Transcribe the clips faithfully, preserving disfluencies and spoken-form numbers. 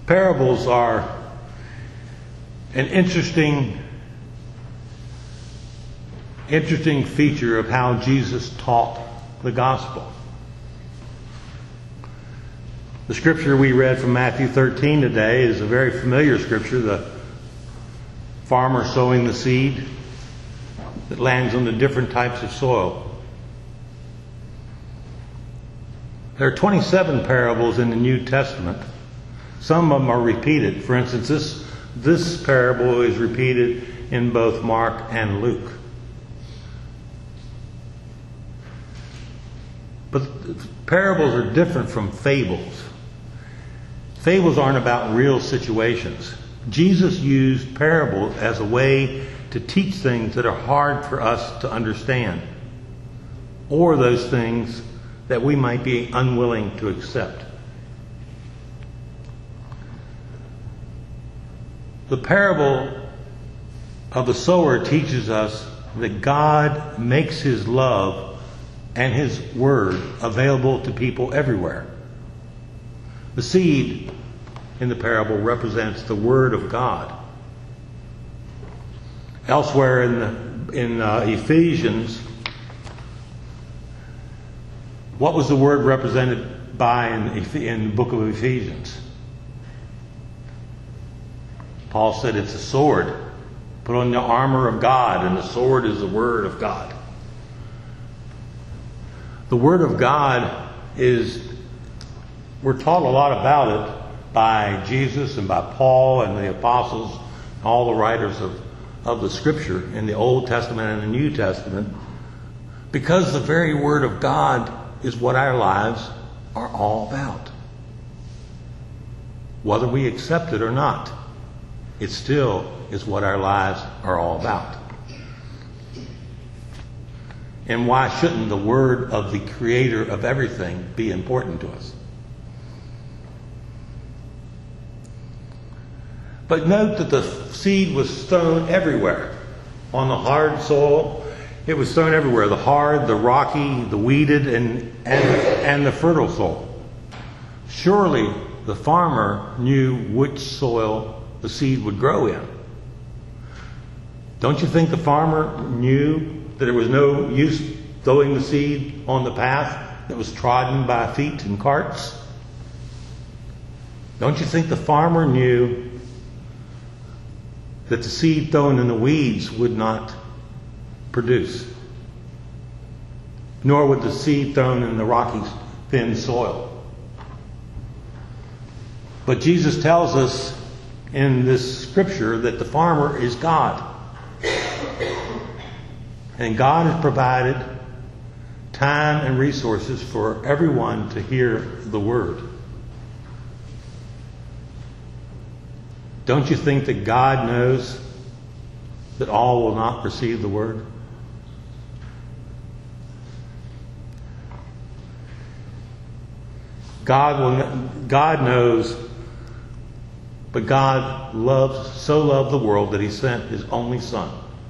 Parables are an interesting, interesting feature of how Jesus taught the gospel. The scripture we read from Matthew thirteen today is a very familiar scripture. The farmer sowing the seed that lands on the different types of soil. There are twenty-seven parables in the New Testament. Some of them are repeated. For instance, this, this parable is repeated in both Mark and Luke. But parables are different from fables. Fables aren't about real situations. Jesus used parables as a way to teach things that are hard for us to understand, or those things that we might be unwilling to accept. The parable of the sower teaches us that God makes His love and His word available to people everywhere. The seed in the parable represents the word of God. Elsewhere in the, in uh, Ephesians, what was the word represented by in, in the book of Ephesians? Paul said it's a sword. Put on the armor of God, and the sword is the word of God. The word of God is, we're taught a lot about it by Jesus and by Paul and the apostles, all the writers of, of the scripture in the Old Testament and the New Testament, because the very word of God is what our lives are all about. Whether we accept it or not, it still is what our lives are all about. And why shouldn't the word of the Creator of everything be important to us? But note that the seed was sown everywhere. On the hard soil, it was sown everywhere. The hard, the rocky, the weeded, and, and, and the fertile soil. Surely the farmer knew which soil the seed would grow in. Don't you think the farmer knew that there was no use throwing the seed on the path that was trodden by feet and carts? Don't you think the farmer knew that the seed thrown in the weeds would not produce? Nor would the seed thrown in the rocky, thin soil. But Jesus tells us in this scripture that the farmer is God. And God has provided time and resources for everyone to hear the word. Don't you think that God knows that all will not receive the word? God will. God knows, but God loves, so loved the world that He sent His only Son.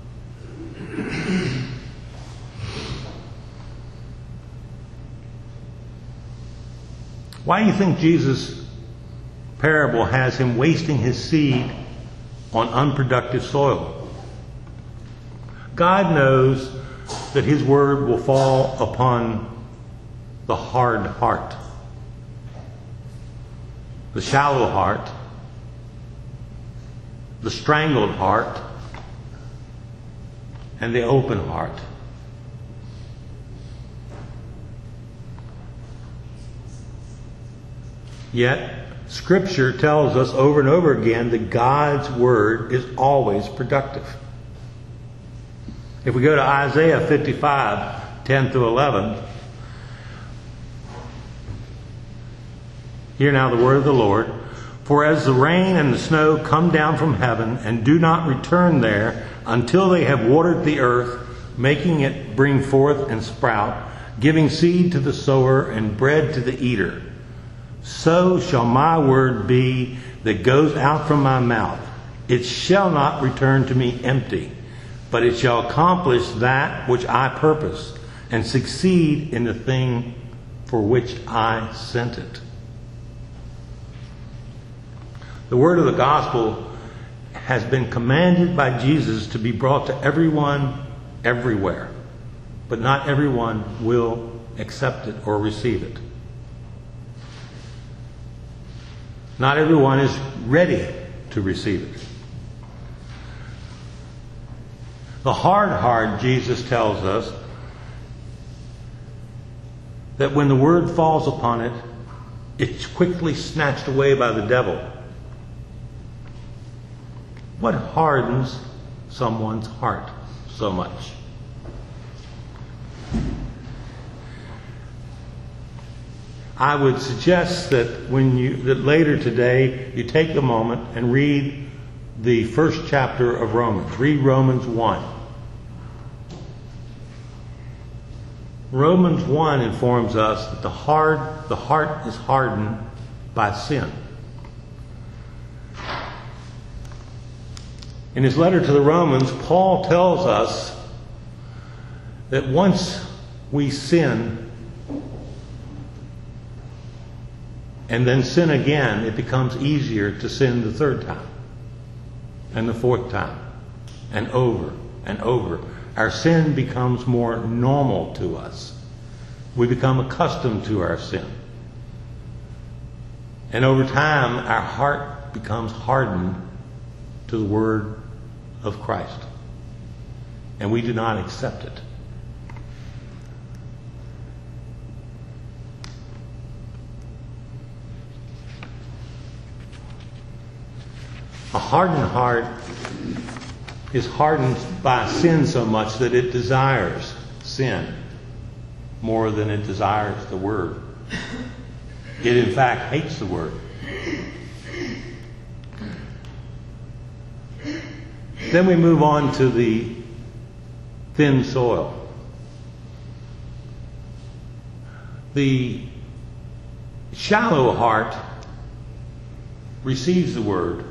Why do you think Jesus' parable has Him wasting His seed on unproductive soil? God knows that His word will fall upon the hard heart, the shallow heart, the strangled heart, and the open heart. Yet, Scripture tells us over and over again that God's word is always productive. If we go to Isaiah fifty-five, ten through eleven, hear now the word of the Lord. For as the rain and the snow come down from heaven and do not return there until they have watered the earth, making it bring forth and sprout, giving seed to the sower and bread to the eater, so shall my word be that goes out from my mouth. It shall not return to me empty, but it shall accomplish that which I purpose and succeed in the thing for which I sent it. The word of the gospel has been commanded by Jesus to be brought to everyone, everywhere. But not everyone will accept it or receive it. Not everyone is ready to receive it. The hard heart, Jesus tells us, that when the word falls upon it, it's quickly snatched away by the devil. What hardens someone's heart so much? I would suggest that when you that later today you take a moment and read the first chapter of Romans. Read Romans one. Romans one informs us that the hard the heart is hardened by sin. In his letter to the Romans, Paul tells us that once we sin and then sin again, it becomes easier to sin the third time and the fourth time and over and over. Our sin becomes more normal to us. We become accustomed to our sin. And over time, our heart becomes hardened to the word of Christ. And we do not accept it. A hardened heart is hardened by sin so much that it desires sin more than it desires the word. It in fact hates the word. Then we move on to the thin soil. The shallow heart receives the word,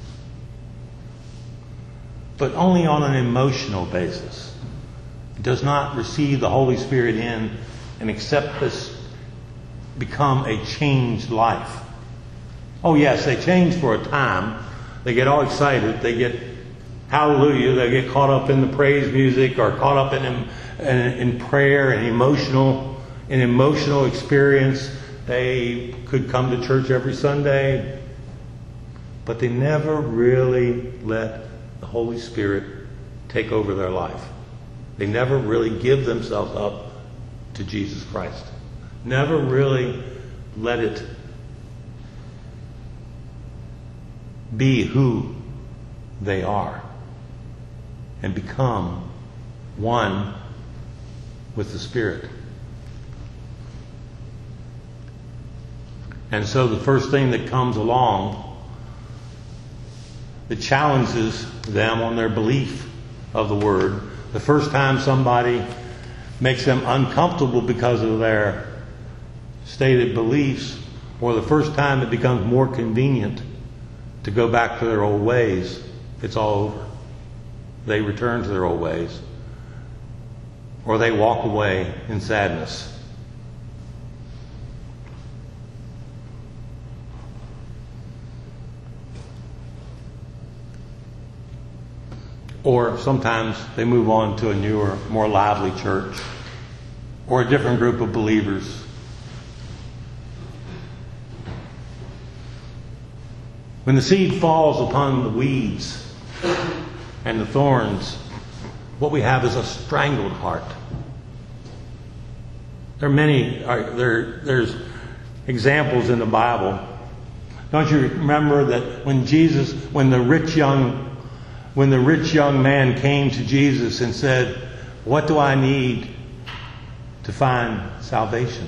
but only on an emotional basis. It does not receive the Holy Spirit in and accept this, become a changed life. Oh yes, they change for a time. They get all excited. They get hallelujah. They get caught up in the praise music or caught up in in, in prayer and emotional, an emotional experience. They could come to church every Sunday, but they never really let the Holy Spirit take over their life. They never really give themselves up to Jesus Christ. Never really let it be who they are and become one with the Spirit. And so the first thing that comes along that challenges them on their belief of the Word, the first time somebody makes them uncomfortable because of their stated beliefs, or the first time it becomes more convenient to go back to their old ways, it's all over. They return to their old ways, or they walk away in sadness. Or sometimes they move on to a newer, more lively church or a different group of believers. When the seed falls upon the weeds and the thorns, what we have is a strangled heart. There are many, there, there's examples in the Bible. Don't you remember that when Jesus, when the rich young When the rich young man came to Jesus and said, "What do I need to find salvation?"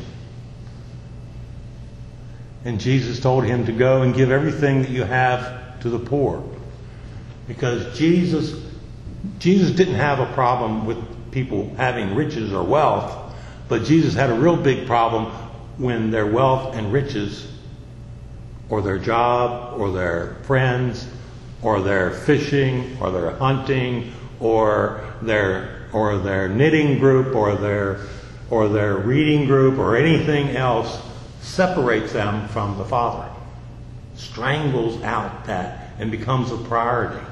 And Jesus told him to go and give everything that you have to the poor. Because Jesus, Jesus didn't have a problem with people having riches or wealth, but Jesus had a real big problem when their wealth and riches, or their job, or their friends, or their fishing, or their hunting, or their or their knitting group, or their or their reading group, or anything else separates them from the Father. strangles out that and becomes a priority.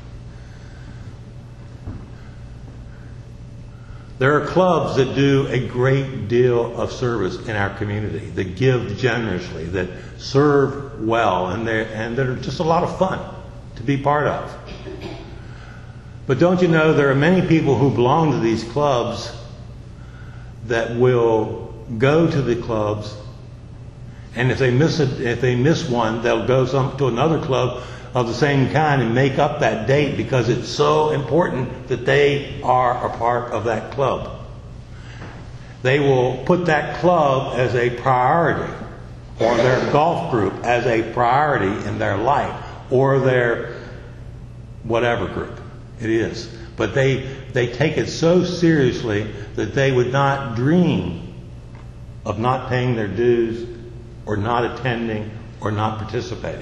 There are clubs that do a great deal of service in our community, that give generously, that serve well, and they're, and they're just a lot of fun to be part of. But don't you know there are many people who belong to these clubs that will go to the clubs, and if they miss it, if they miss one, they'll go some, to another club of the same kind and make up that date because it's so important that they are a part of that club. They will put that club as a priority, or their golf group as a priority in their life, or their whatever group it is. But they, they take it so seriously that they would not dream of not paying their dues or not attending or not participating.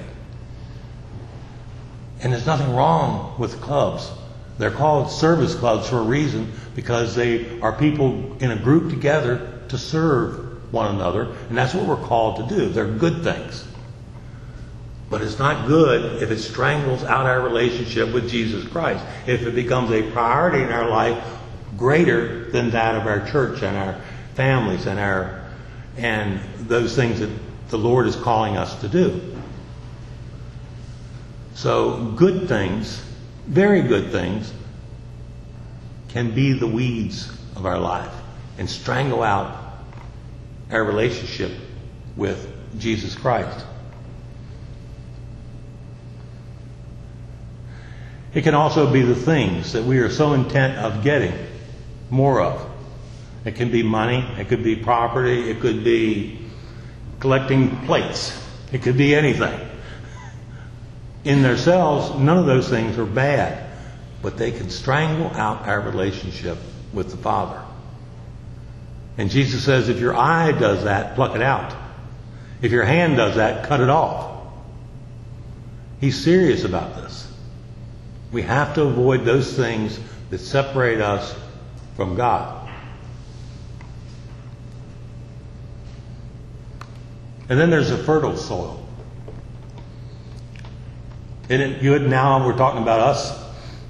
And there's nothing wrong with clubs. They're called service clubs for a reason, because they are people in a group together to serve one another, and that's what we're called to do. They're good things. But it's not good if it strangles out our relationship with Jesus Christ, if it becomes a priority in our life greater than that of our church and our families and our and those things that the Lord is calling us to do. So good things, very good things, can be the weeds of our life and strangle out our relationship with Jesus Christ. It can also be the things that we are so intent of getting more of. It can be money, it could be property, it could be collecting plates, it could be anything. In themselves, none of those things are bad, but they can strangle out our relationship with the Father. And Jesus says, if your eye does that, pluck it out. If your hand does that, cut it off. He's serious about this. We have to avoid those things that separate us from God. And then there's the fertile soil. Isn't it good now we're talking about us?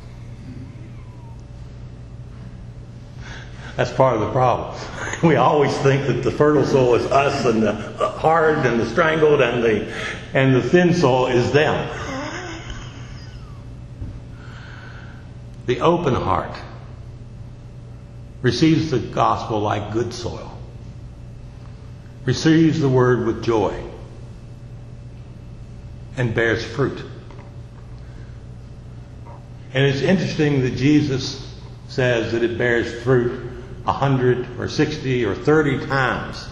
That's part of the problem. We always think that the fertile soil is us, and the hard and the strangled and the and the thin soil is them. The open heart receives the gospel like good soil, receives the word with joy, and bears fruit. And it's interesting that Jesus says that it bears fruit a hundred or sixty or thirty times.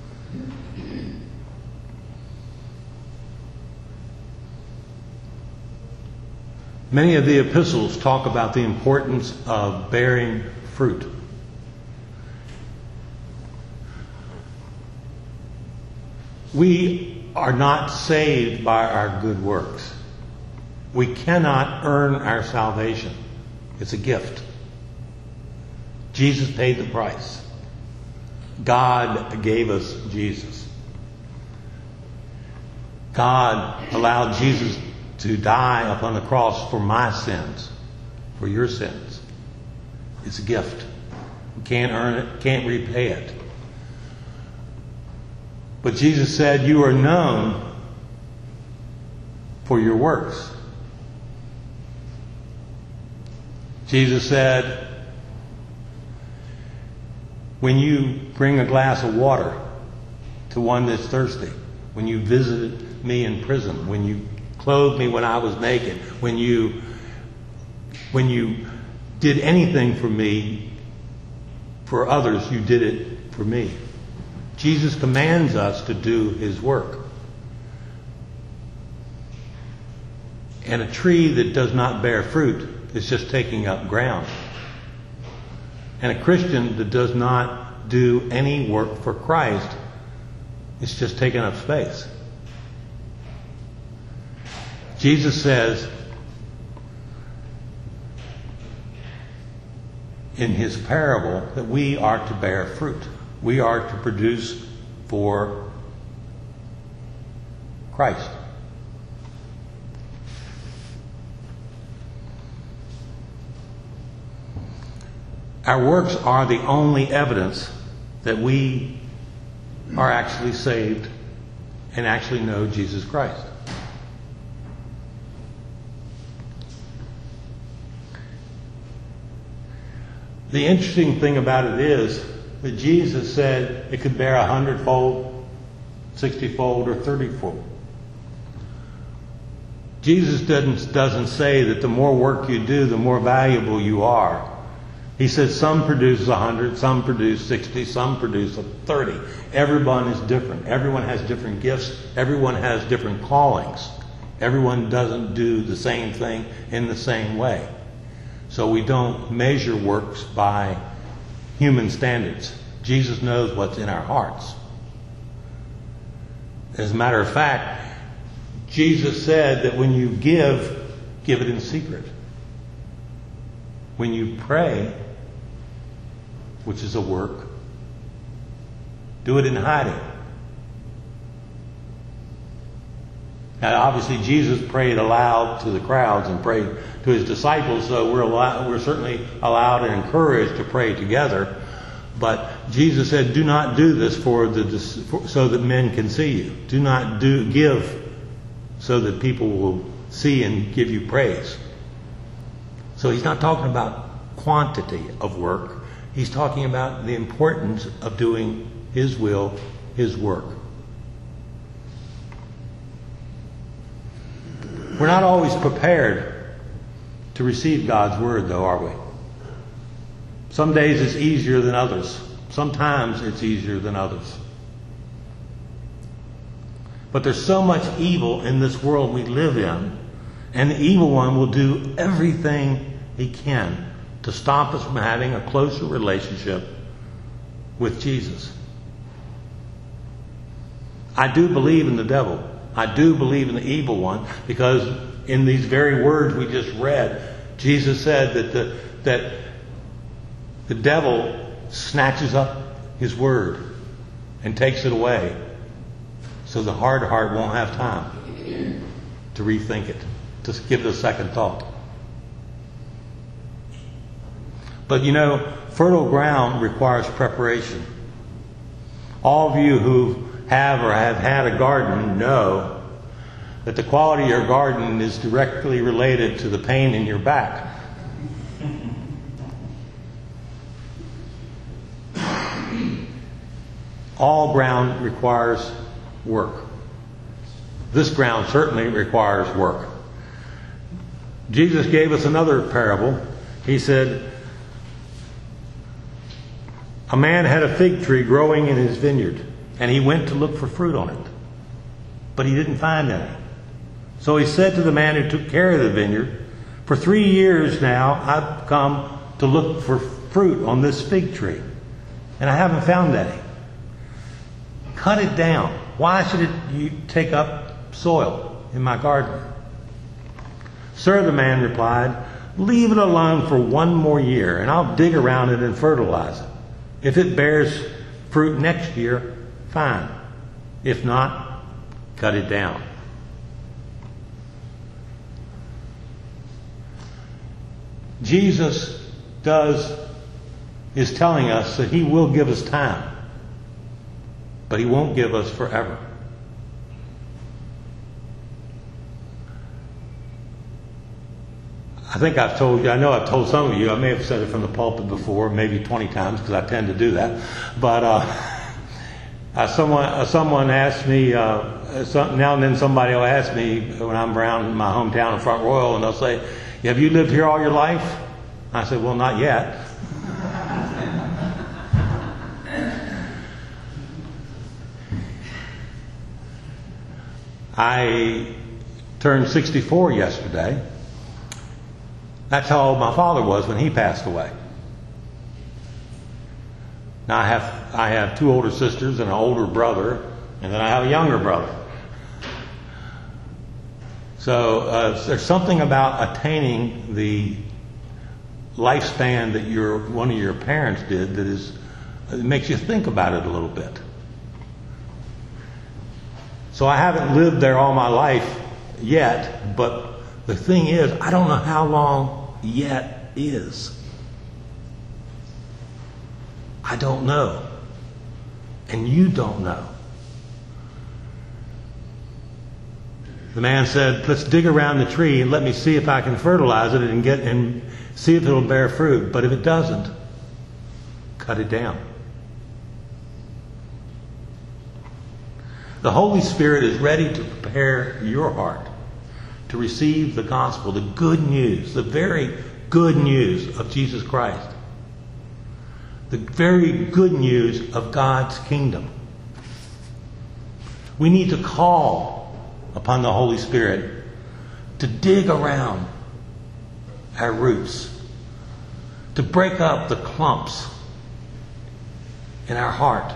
Many of the epistles talk about the importance of bearing fruit. We are not saved by our good works. We cannot earn our salvation. It's a gift. Jesus paid the price. God gave us Jesus. God allowed Jesus to die upon the cross for my sins, for your sins. It's a gift. We can't earn it, can't repay it. But Jesus said, you are known for your works. Jesus said, when you bring a glass of water to one that's thirsty, when you visited me in prison, when you clothed me when I was naked, when you when you did anything for me, for others, you did it for me. Jesus commands us to do his work. And a tree that does not bear fruit is just taking up ground. And a Christian that does not do any work for Christ is just taking up space. Jesus says in his parable that we are to bear fruit. We are to produce for Christ. Our works are the only evidence that we are actually saved and actually know Jesus Christ. The interesting thing about it is that Jesus said it could bear a hundredfold, sixtyfold, or thirtyfold. Jesus doesn't, doesn't say that the more work you do, the more valuable you are. He says some produce a hundred, some produce sixty, some produce a thirty. Everyone is different. Everyone has different gifts. Everyone has different callings. Everyone doesn't do the same thing in the same way. So we don't measure works by human standards. Jesus knows what's in our hearts. As a matter of fact, Jesus said that when you give, give it in secret. When you pray, which is a work, do it in hiding. Now, obviously, Jesus prayed aloud to the crowds and prayed to his disciples, so we're allowed, we're certainly allowed and encouraged to pray together. But Jesus said, "Do not do this for the for, so that men can see you. Do not do give so that people will see and give you praise." So he's not talking about quantity of work. He's talking about the importance of doing his will, his work. We're not always prepared to receive God's word, though, are we? Some days it's easier than others. Sometimes it's easier than others. But there's so much evil in this world we live in, and the evil one will do everything he can to stop us from having a closer relationship with Jesus. I do believe in the devil. I do believe in the evil one, because in these very words we just read, Jesus said that the, that the devil snatches up his word and takes it away, so the hard heart won't have time to rethink it, to give it a second thought. But you know, fertile ground requires preparation. All of you who have or have had a garden know that the quality of your garden is directly related to the pain in your back. All ground requires work. This ground certainly requires work. Jesus gave us another parable. He said, a man had a fig tree growing in his vineyard, and he went to look for fruit on it, but he didn't find any. So he said to the man who took care of the vineyard, "For three years now I've come to look for fruit on this fig tree, and I haven't found any. Cut it down. Why should it you take up soil in my garden?" "Sir," the man replied, "leave it alone for one more year, and I'll dig around it and fertilize it. If it bears fruit next year, fine. If not, cut it down." Jesus does is telling us that he will give us time, but he won't give us forever. I think I've told you, I know I've told some of you, I may have said it from the pulpit before, maybe twenty times, because I tend to do that. But uh, uh, someone uh, someone asked me, uh, some, now and then somebody will ask me when I'm around in my hometown in Front Royal, and they'll say, "Have you lived here all your life?" I said, "Well, not yet." I turned sixty-four yesterday. That's how old my father was when he passed away. Now I have I have two older sisters and an older brother, and then I have a younger brother. So uh, there's something about attaining the lifespan that your one of your parents did that is it makes you think about it a little bit. So I haven't lived there all my life yet, but the thing is, I don't know how long yet is. I don't know. And you don't know. The man said, let's dig around the tree and let me see if I can fertilize it and get and see if it'll bear fruit. But if it doesn't, cut it down. The Holy Spirit is ready to prepare your heart to receive the gospel, the good news, the very good news of Jesus Christ. The very good news of God's kingdom. We need to call upon the Holy Spirit to dig around our roots, to break up the clumps in our heart,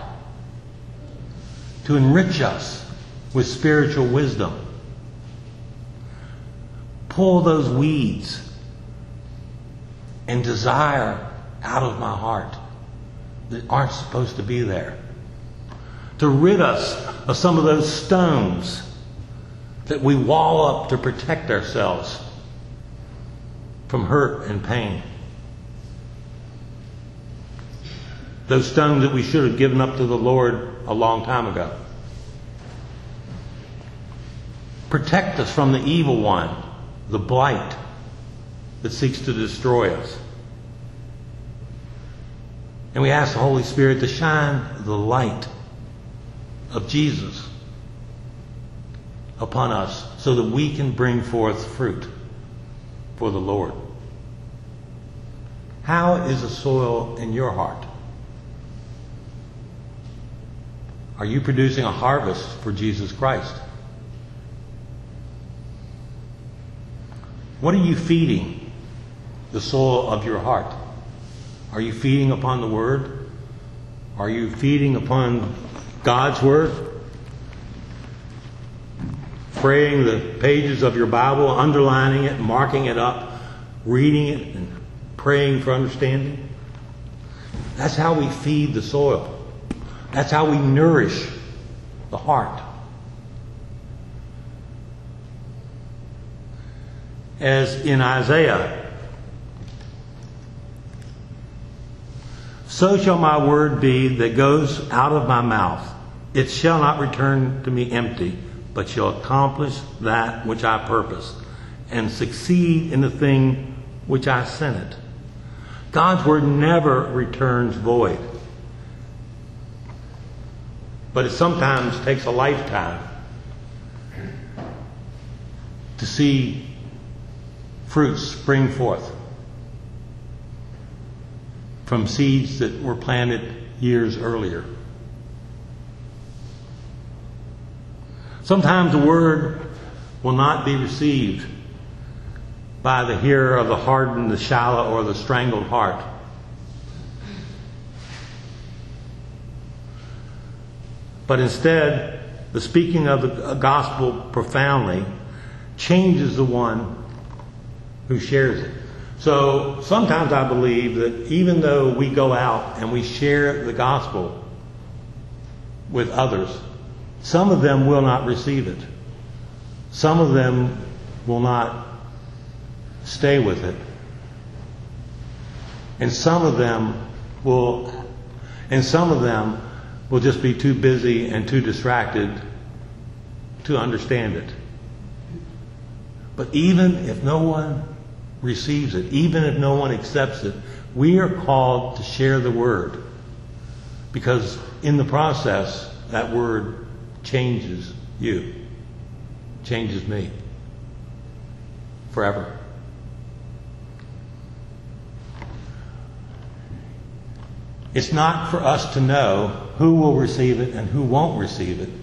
to enrich us with spiritual wisdom. Pull those weeds and desire out of my heart that aren't supposed to be there. To rid us of some of those stones that we wall up to protect ourselves from hurt and pain. Those stones that we should have given up to the Lord a long time ago. Protect us from the evil one, the blight that seeks to destroy us. And we ask the Holy Spirit to shine the light of Jesus upon us so that we can bring forth fruit for the Lord. How is the soil in your heart? Are you producing a harvest for Jesus Christ? What are you feeding the soil of your heart? Are you feeding upon the Word? Are you feeding upon God's Word? Praying the pages of your Bible, underlining it, marking it up, reading it, and praying for understanding? That's how we feed the soil. That's how we nourish the heart. As in Isaiah, so shall my word be that goes out of my mouth. It shall not return to me empty, but shall accomplish that which I purpose, and succeed in the thing which I sent it. God's word never returns void. But it sometimes takes a lifetime to see fruits spring forth from seeds that were planted years earlier. Sometimes the word will not be received by the hearer of the hardened, the shallow, or the strangled heart. But instead, the speaking of the gospel profoundly changes the one who shares it. So sometimes I believe that even though we go out and we share the gospel with others, some of them will not receive it. Some of them will not stay with it. And some of them will, and some of them will just be too busy and too distracted to understand it. But even if no one receives it, even if no one accepts it, we are called to share the word. Because in the process, that word changes you, changes me forever. It's not for us to know who will receive it and who won't receive it.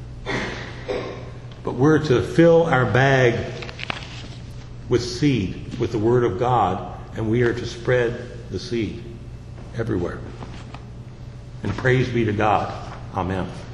But we're to fill our bag with seed, with the Word of God, and we are to spread the seed everywhere. And praise be to God. Amen.